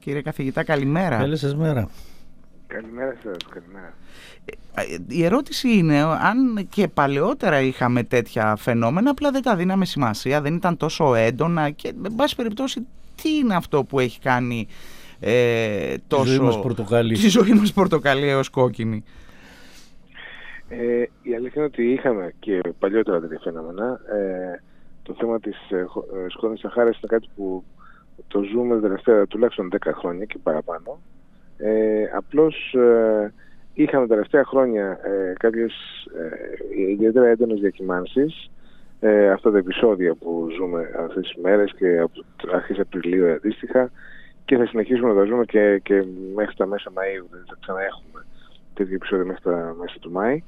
Κύριε καθηγητά, καλημέρα. Καλή σας μέρα. Καλημέρα σας, καλημέρα. Η ερώτηση είναι αν και παλαιότερα είχαμε τέτοια φαινόμενα, απλά δεν τα δίναμε σημασία, δεν ήταν τόσο έντονα και με πάση περιπτώσει τι είναι αυτό που έχει κάνει τόσο τη ζωή μας πορτοκαλί έως κόκκινη. Η αλήθεια είναι ότι είχαμε και παλιότερα τέτοια φαινόμενα. Το θέμα της σκόνης Σαχάρας είναι κάτι που το ζούμε τελευταία τουλάχιστον 10 χρόνια και παραπάνω. Απλώς είχαμε τα τελευταία χρόνια κάποιες ιδιαίτερα έντονες διακυμάνσεις. Αυτά τα επεισόδια που ζούμε αυτές τις μέρες και από αρχές Απριλίου αντίστοιχα, και θα συνεχίσουμε να τα ζούμε και μέχρι τα μέσα Μαΐου. Δηλαδή θα ξαναέχουμε τέτοια επεισόδια μέχρι τα μέσα του Μάη.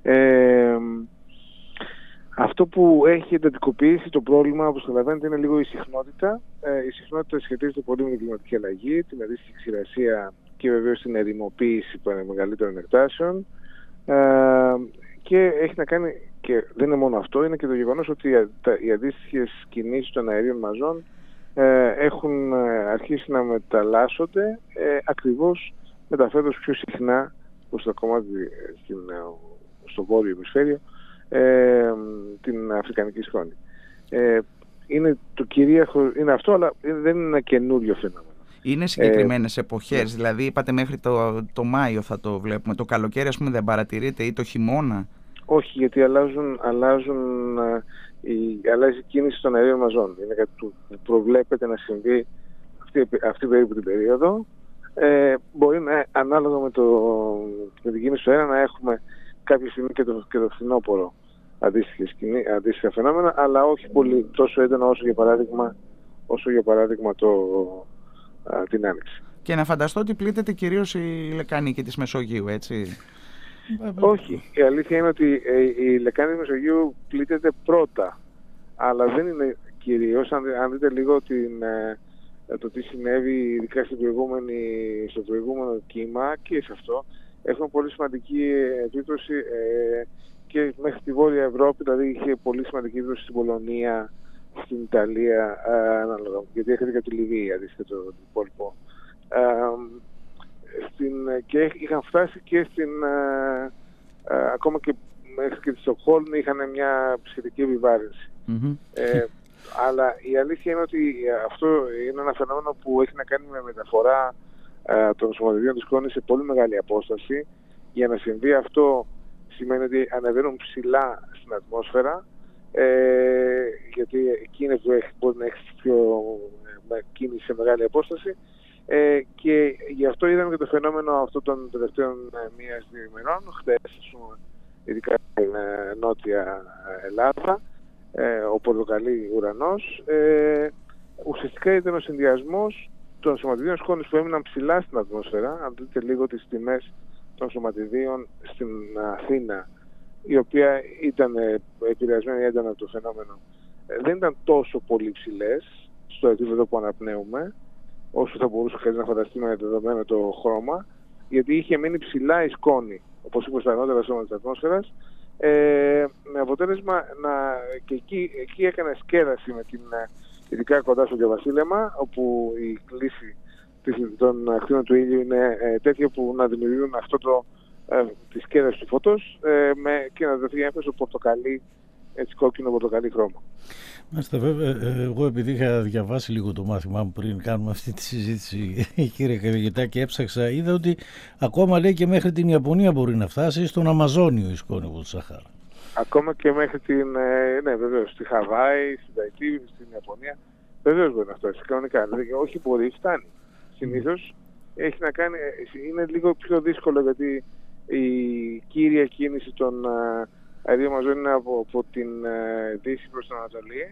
Αυτό που έχει εντατικοποιήσει το πρόβλημα, όπως καταλαβαίνετε, είναι λίγο η συχνότητα. Η συχνότητα σχετίζεται πολύ με την κλιματική αλλαγή, την αντίστοιχη ξηρασία και βεβαίως την ερημοποίηση μεγαλύτερων εκτάσεων. Και έχει να κάνει, και δεν είναι μόνο αυτό, είναι και το γεγονός ότι οι αντίστοιχες κινήσεις των αερίων μαζών έχουν αρχίσει να μεταλλάσσονται, ακριβώς μεταφέροντας πιο συχνά προς το κομμάτι στο βόρειο ημισφαίριο την αφρικανική σκόνη. Είναι το κυρίαρχο, είναι αυτό, αλλά δεν είναι ένα καινούριο φαινόμενο. Είναι συγκεκριμένες εποχές, δηλαδή είπατε μέχρι το Μάιο θα το βλέπουμε, το καλοκαίρι ας πούμε δεν παρατηρείτε, ή το χειμώνα? Όχι, γιατί αλλάζει η κίνηση των αερίων μαζών. Είναι κάτι που προβλέπεται να συμβεί αυτή περίπου την περίοδο. Μπορεί να, ανάλογα με την κίνηση του αέρα, να έχουμε κάποια στιγμή και το φθινόπωρο αντίστοιχα φαινόμενα, αλλά όχι πολύ τόσο έντονα όσο για παράδειγμα την Άνοιξη. Και να φανταστώ ότι πλήττεται κυρίως η λεκάνη και της Μεσογείου, έτσι? Όχι. Η αλήθεια είναι ότι η λεκάνη της Μεσογείου πλήττεται πρώτα, αλλά δεν είναι κυρίως. Αν δείτε λίγο το τι συνέβη ειδικά στο προηγούμενο κύμα και σε αυτό, έχουμε πολύ σημαντική επίπτωση και μέχρι τη Βόρεια Ευρώπη, δηλαδή είχε πολύ σημαντική επίπτωση στην Πολωνία, στην Ιταλία, ανάλογα, γιατί έχετε και τη Λιβύη αντίστοιχα το υπόλοιπο. Και είχαν φτάσει και ακόμα και μέχρι και τη Στοκχόλμη είχαν μια σχετική επιβάρυνση. Αλλά η αλήθεια είναι ότι αυτό είναι ένα φαινόμενο που έχει να κάνει με μεταφορά των σωματιδίων της σκόνης σε πολύ μεγάλη απόσταση. Για να συμβεί αυτό σημαίνει ότι ανεβαίνουν ψηλά στην ατμόσφαιρα, γιατί εκεί είναι που μπορεί να έχει πιο κίνηση σε μεγάλη απόσταση, και γι' αυτό είδαμε και το φαινόμενο αυτό των τελευταίων μία-δύο ημερών, χθες, ειδικά στην νότια Ελλάδα, ο πορτοκαλί ουρανός. Ουσιαστικά ήταν ο συνδυασμός των σωματιδίων σκόνης που έμειναν ψηλά στην ατμόσφαιρα. Αν δείτε λίγο τις τιμές των σωματιδίων στην Αθήνα, η οποία ήταν επηρεασμένη έντονα από το φαινόμενο, δεν ήταν τόσο πολύ ψηλές στο επίπεδο που αναπνέουμε, όσο θα μπορούσε κανείς να φανταστεί με δεδομένο το χρώμα, γιατί είχε μείνει ψηλά η σκόνη, όπως είπα, στα ανώτερα σώματα της ατμόσφαιρας, με αποτέλεσμα και εκεί έκανε σκέδαση ειδικά κοντά στο Διαβασίλεμα, όπου η κλίση των ακτίνων του ήλιου είναι τέτοια που να δημιουργούν αυτό τη σκέδαση του φωτός, και να δοθεί έμφαση στο πορτοκαλί, έτσι κόκκινο πορτοκαλί χρώμα. Μάλιστα, βέβαια, εγώ επειδή είχα διαβάσει λίγο το μάθημά μου πριν κάνουμε αυτή τη συζήτηση, κύριε καθηγητά, και έψαξα, είδα ότι ακόμα λέει και μέχρι την Ιαπωνία μπορεί να φτάσει, στον Αμαζόνιο η σκόνη από τη Σαχάρα. Ακόμα και μέχρι ναι, βεβαίως, στη Χαβάη, στην Ταϊτή, στην Ιαπωνία, βεβαίως μπορεί να φτάσει κανονικά. Δηλαδή, όχι μπορεί, φτάνει. Συνήθως έχει να κάνει, είναι λίγο πιο δύσκολο, γιατί η κύρια κίνηση των αερίων μαζών είναι από την Δύση προς την Ανατολή,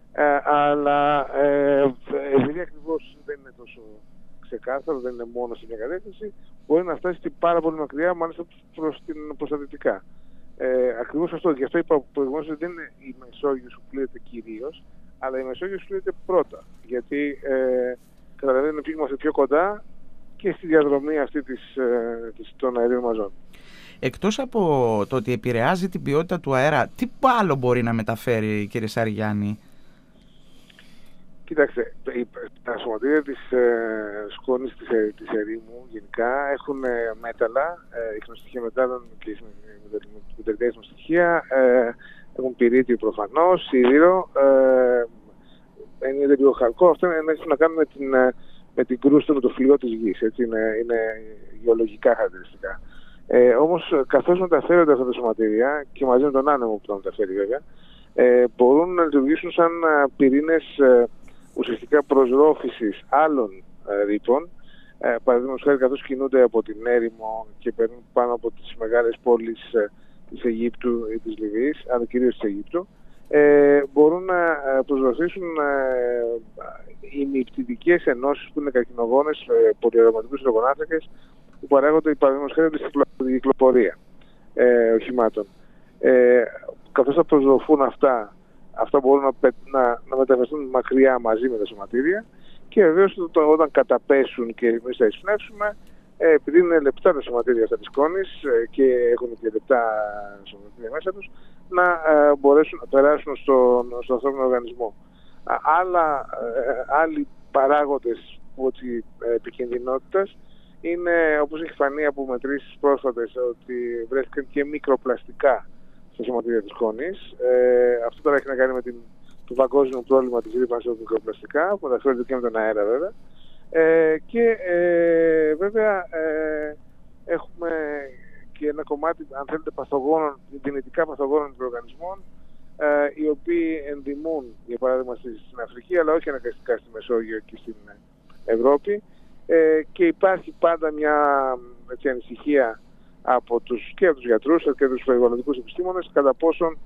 αλλά επειδή ακριβώς δεν είναι τόσο ξεκάθαρο, δεν είναι μόνο σε μια κατεύθυνση, μπορεί να φτάσει πάρα πολύ μακριά, μάλιστα προς τα δυτικά. Ακριβώς αυτό, γι' αυτό είπα προηγουμένως ότι δεν είναι η Μεσόγειος που πλήττεται κυρίως, αλλά η Μεσόγειος πλήττεται πρώτα, γιατί καταλαβαίνετε ότι είμαστε πιο κοντά και στη διαδρομή αυτή των αερίων μαζών. Εκτός από το ότι επηρεάζει την ποιότητα του αέρα, τι άλλο μπορεί να μεταφέρει, κύριε Σαριγιάννη? Κοιτάξτε, Τα σωματίδια της σκόνης της ερήμου γενικά έχουν μέταλλα, ιχνοστοιχεία μετάλλων και μεταλλικά ιχνοστοιχεία, έχουν πυρίτιο προφανώς, σίδηρο, είναι λίγο χαλκό. Αυτά έχουν να κάνουν με την κρούστα, με το φλοιό της γης. Έτσι, είναι γεωλογικά χαρακτηριστικά. Όμως καθώς μεταφέρονται αυτά τα σωματίδια και μαζί με τον άνεμο που τα μεταφέρει βέβαια, μπορούν να λειτουργήσουν σαν πυρήνες ουσιαστικά προσρόφησης άλλων ρήπων. Παραδείγματος χάρη, καθώς κινούνται από την έρημο και περνούν πάνω από τις μεγάλες πόλεις της Αιγύπτου ή της Λιβύης, αλλά κυρίως της Αιγύπτου, μπορούν να προσδοθήσουν ημιπτυτικές ενώσεις που είναι καρκινογόνες, πολυαρωματικούς υδρογονάνθρακες, που παράγονται, παραδείγματος χάρη, στην κυκλοφορία οχημάτων. Καθώς θα προσδοθούν αυτά μπορούν να μεταφερθούν μακριά μαζί με τα σωματίδια, και βεβαίως όταν καταπέσουν και εμείς τα εισπνεύσουμε, επειδή είναι λεπτά τα σωματίδια αυτά της σκόνης και έχουν και λεπτά σωματίδια μέσα τους, να μπορέσουν να περάσουν στον ανθρώπινο οργανισμό. Άλλοι παράγοντες επικινδυνότητας είναι, όπως έχει φανεί από μετρήσεις πρόσφατες, ότι βρέθηκαν και μικροπλαστικά στα σωματίδια της σκόνης. Αυτό τώρα έχει να κάνει με το παγκόσμιο πρόβλημα της ρύπανσης από μικροπλαστικά, που μεταφέρονται και με τον αέρα βέβαια. Και βέβαια έχουμε και ένα κομμάτι, αν θέλετε, παθογόνων, δυνητικά παθογόνων μικροοργανισμών, οι οποίοι ενδυμούν, για παράδειγμα, στην Αφρική, αλλά όχι αναγκαστικά στη Μεσόγειο και στην Ευρώπη. Και υπάρχει πάντα μια ανησυχία και από τους γιατρούς και τους περιβαλλοντικούς επιστήμονες κατά πόσον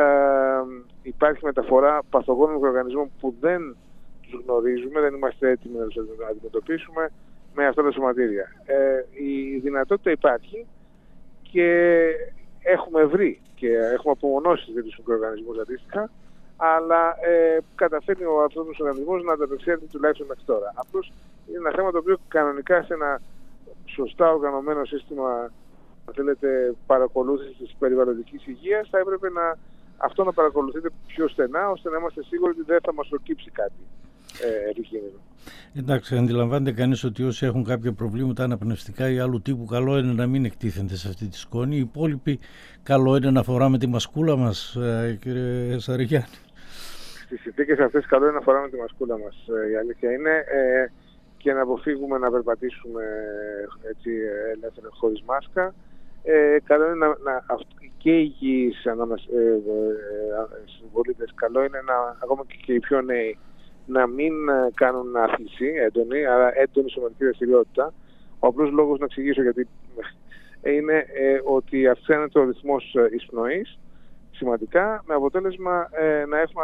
υπάρχει μεταφορά παθογόνων μικροοργανισμών που δεν τους γνωρίζουμε, δεν είμαστε έτοιμοι να τους αντιμετωπίσουμε με αυτά τα σωματίδια. Η δυνατότητα υπάρχει και έχουμε βρει και έχουμε απομονώσει τέτοιους μικροοργανισμούς αντίστοιχα, αλλά καταφέρνει ο ανθρώπινος οργανισμός να ανταπεξέλθει τουλάχιστον μέχρι τώρα. Απλώς είναι ένα θέμα το οποίο κανονικά σε ένα σωστά οργανωμένο σύστημα, αν θέλετε, παρακολούθησης της περιβαλλοντικής υγείας, θα έπρεπε αυτό να παρακολουθείτε πιο στενά, ώστε να είμαστε σίγουροι ότι δεν θα μας προκύψει κάτι επικίνδυνο. Εντάξει, αντιλαμβάνεται κανείς ότι όσοι έχουν κάποια προβλήματα αναπνευστικά ή άλλου τύπου, καλό είναι να μην εκτίθενται σε αυτή τη σκόνη. Οι υπόλοιποι, καλό είναι να φοράμε τη μασκούλα μας, κύριε Σαρικιάνη. Στις συνθήκες αυτές, καλό είναι να φοράμε τη μασκούλα μας. Η αλήθεια είναι, και να αποφύγουμε να περπατήσουμε έτσι ελεύθερα χωρίς μάσκα. Καλό είναι και οι υγιείς συμπολίτες, καλό είναι ακόμα και οι πιο νέοι, να μην κάνουν άθληση έντονη, αλλά έντονη σωματική δραστηριότητα. Ο απλός λόγος να εξηγήσω γιατί είναι ότι αυξάνεται ο ρυθμός εισπνοής σημαντικά, με αποτέλεσμα να έχουμε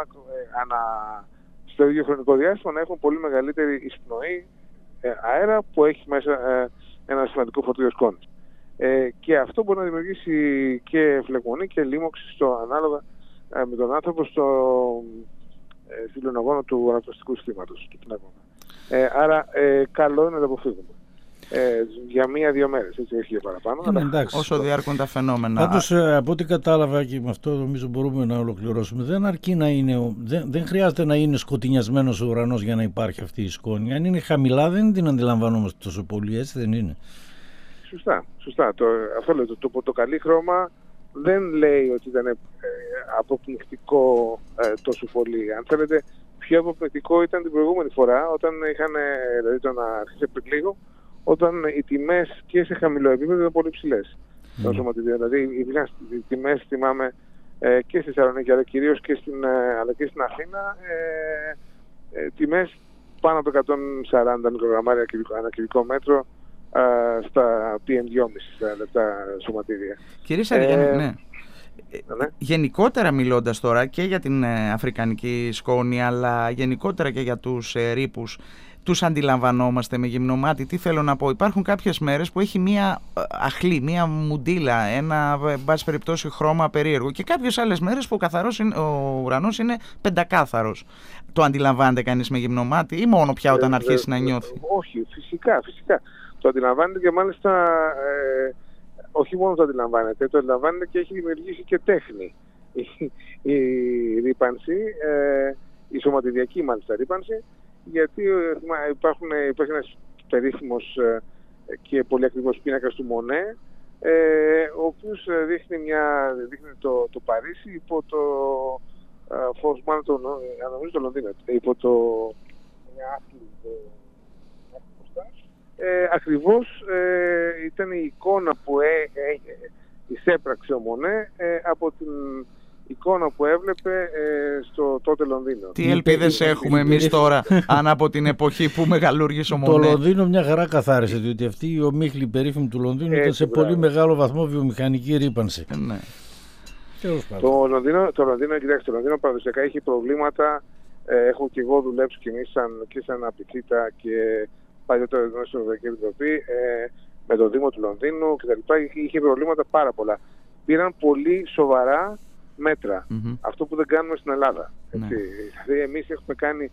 στο ίδιο χρονικό διάστημα να έχουμε πολύ μεγαλύτερη εισπνοή αέρα που έχει μέσα ένα σημαντικό φορτίο σκόνης. Και αυτό μπορεί να δημιουργήσει και φλεγμονή και λίμωξη ανάλογα με τον άνθρωπο στη λονογόνο του αναπνευστικού συστήματος του πνεύμονα. Άρα καλό είναι να το αποφύγουμε. Για 1-2 μέρες, έτσι, όχι για παραπάνω. Εντάξει, όσο διάρκουν τα φαινόμενα. Πάντως, από ό,τι κατάλαβα, και με αυτό νομίζω μπορούμε να ολοκληρώσουμε, δεν αρκεί να είναι, δεν χρειάζεται να είναι σκοτεινιασμένος ο ουρανός για να υπάρχει αυτή η σκόνη. Αν είναι χαμηλά, δεν την αντιλαμβανόμαστε τόσο πολύ, έτσι δεν είναι? Σωστά. Αυτό λέω, το καλή χρώμα δεν λέει ότι ήταν αποπνικτικό τόσο πολύ. Αν θέλετε, πιο αποπνικτικό ήταν την προηγούμενη φορά, όταν δηλαδή τον αρχίσει πριν λίγο, όταν οι τιμές και σε χαμηλό επίπεδο ήταν πολύ ψηλές. Δηλαδή οι τιμές, θυμάμαι, και στη Θεσσαλονίκη, αλλά κυρίως και στην Αθήνα, τιμές πάνω από 140 μικρογραμμάρια ανά κυβικό μέτρο στα PM2,5, στα λεπτά σωματίδια. Κύριε Σαρικιάνη, ναι. Γενικότερα μιλώντας τώρα και για την αφρικανική σκόνη, αλλά γενικότερα και για τους ρήπους, τους αντιλαμβανόμαστε με γυμνό μάτι? Τι θέλω να πω, υπάρχουν κάποιες μέρες που έχει μία αχλή, μία μουντίλα, ένα, εν πάση περιπτώσει, χρώμα περίεργο, και κάποιες άλλες μέρες που ο ουρανός είναι πεντακάθαρος. Το αντιλαμβάνεται κανείς με γυμνό μάτι ή μόνο πια όταν αρχίσει να νιώθει? Όχι, φυσικά. Το αντιλαμβάνεται, και μάλιστα όχι μόνο το αντιλαμβάνεται, το αντιλαμβάνεται και έχει δημιουργήσει και τέχνη η ρύπανση, η σωματιδιακή μάλιστα ρύπανση, γιατί υπάρχει ένας περίφημος και πολύ ακριβώς πίνακας του Μονέ, ο οποίος δείχνει το Παρίσι υπό το φως, μάλλον νομίζω το Λονδίνο, υπό το μια άθλη ακριβώς ήταν η εικόνα που εισέπραξε ο Μονέ από την εικόνα που έβλεπε στο τότε Λονδίνο. Τι ελπίδες έχουμε εμείς τώρα, αν από την εποχή που μεγαλούργησε ο Μονέ. Το Λονδίνο μια χαρά καθάρισε, διότι αυτή η ομίχλη περίφημη του Λονδίνου ήταν σε πολύ μεγάλο βαθμό βιομηχανική ρύπανση. Ναι. Το Λονδίνο, κοιτάξτε, το Λονδίνο παραδοσιακά έχει προβλήματα. Έχω και εγώ δουλέψει και σαν απειθήτα και παλιότερα στην Ευρωπαϊκή Επιτροπή με το Δήμο του Λονδίνου κτλ. Είχε προβλήματα πάρα πολλά. Πήραν πολύ σοβαρά μέτρα. Αυτό που δεν κάνουμε στην Ελλάδα. Δηλαδή, εμείς έχουμε κάνει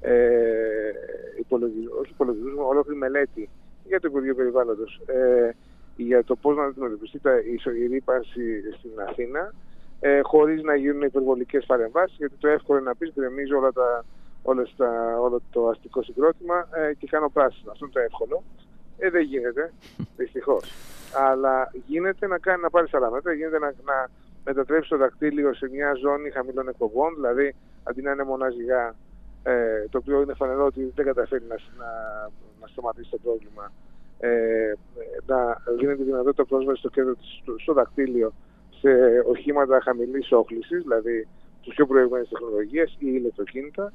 ολόκληρη μελέτη για το Υπουργείο Περιβάλλοντος για το πώς να αντιμετωπιστεί η ρύπανση στην Αθήνα, χωρίς να γίνουν υπερβολικές παρεμβάσεις, γιατί το εύκολο είναι να πεις γκρεμίζω όλο το αστικό συγκρότημα και κάνω πράσινο. Αυτό είναι το εύκολο. Δεν γίνεται, δυστυχώς. Αλλά γίνεται να πάρεις άλλα μέτρα, γίνεται να μετατρέψεις το δακτύλιο σε μια ζώνη χαμηλών εκπομπών, δηλαδή αντί να είναι μοναζιγά, το οποίο είναι φανερό ότι δεν καταφέρει να σταματήσει το πρόβλημα, να γίνεται δυνατότητα πρόσβαση στο κέντρο στο δακτύλιο σε οχήματα χαμηλής όχλησης, δηλαδή τους πιο προηγμένες τεχνολογίες ή ηλεκτροκίνητα,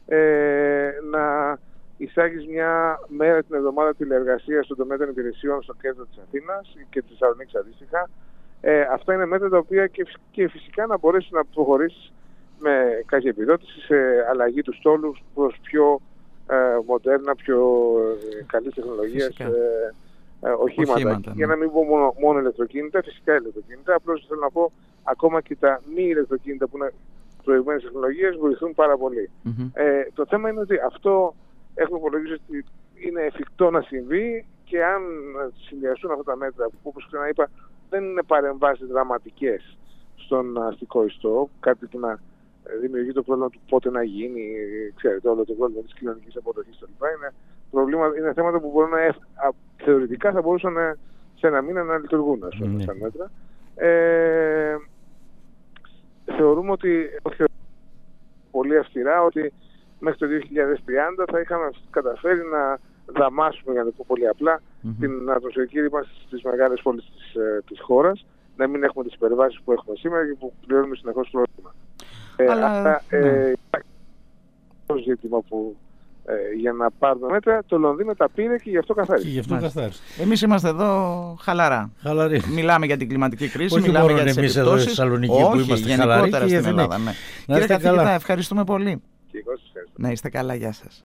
να εισάγεις μια μέρα την εβδομάδα τηλεεργασία στον τομέα των υπηρεσιών στο κέντρο της Αθήνας και της Θεσσαλονίκης αντίστοιχα. Αυτά είναι μέτρα τα οποία και φυσικά να μπορέσει να προχωρήσει με κάποια επιδότηση σε αλλαγή του στόλου προς πιο μοντέρνα, πιο καλής τεχνολογίας οχήματα. Για να μην πω μόνο ηλεκτροκίνητα, φυσικά ηλεκτροκίνητα. Απλώς θέλω να πω ακόμα και τα μη ηλεκτροκίνητα που είναι προηγμένες τεχνολογίες βοηθούν πάρα πολύ. Το θέμα είναι ότι αυτό έχουμε υπολογίσει ότι είναι εφικτό να συμβεί και αν συνδυαστούν αυτά τα μέτρα που, όπως ξαναείπα, δεν είναι παρεμβάσεις δραματικές στον αστικό ιστό, κάτι που να δημιουργεί το πρόβλημα του πότε να γίνει, ξέρετε, όλο το πρόβλημα της κοινωνικής αποδοχής κλπ. Είναι θέματα που μπορούν θεωρητικά θα μπορούσαν σε ένα μήνα να λειτουργούν, ας πούμε, στα μέτρα. Θεωρούμε ότι πολύ αυστηρά ότι μέχρι το 2030 θα είχαμε καταφέρει να δαμάσουμε, για να το πω πολύ απλά, την ατμοσφαιρική ρύπανση στις μεγάλες πόλεις της χώρας, να μην έχουμε τις υπερβάσεις που έχουμε σήμερα και που πληρώνουμε συνεχώς πρόβλημα. Αλλά υπάρχει το ζήτημα που για να πάρουμε μέτρα, το Λονδίνο τα πήρε και γι' αυτό καθάρισε. Εμείς είμαστε εδώ χαλαρά. Χαλαροί. Μιλάμε για την κλιματική κρίση, όχι μιλάμε για τις επιπτώσεις. Εδώ στη Θεσσαλονίκη που είμαστε χαλαροί γενικότερα στην Ελλάδα. Ναι. Κύριε καθηγητά, ευχαριστούμε πολύ. Και εγώ σας ευχαριστώ. Να είστε καλά, γεια σας.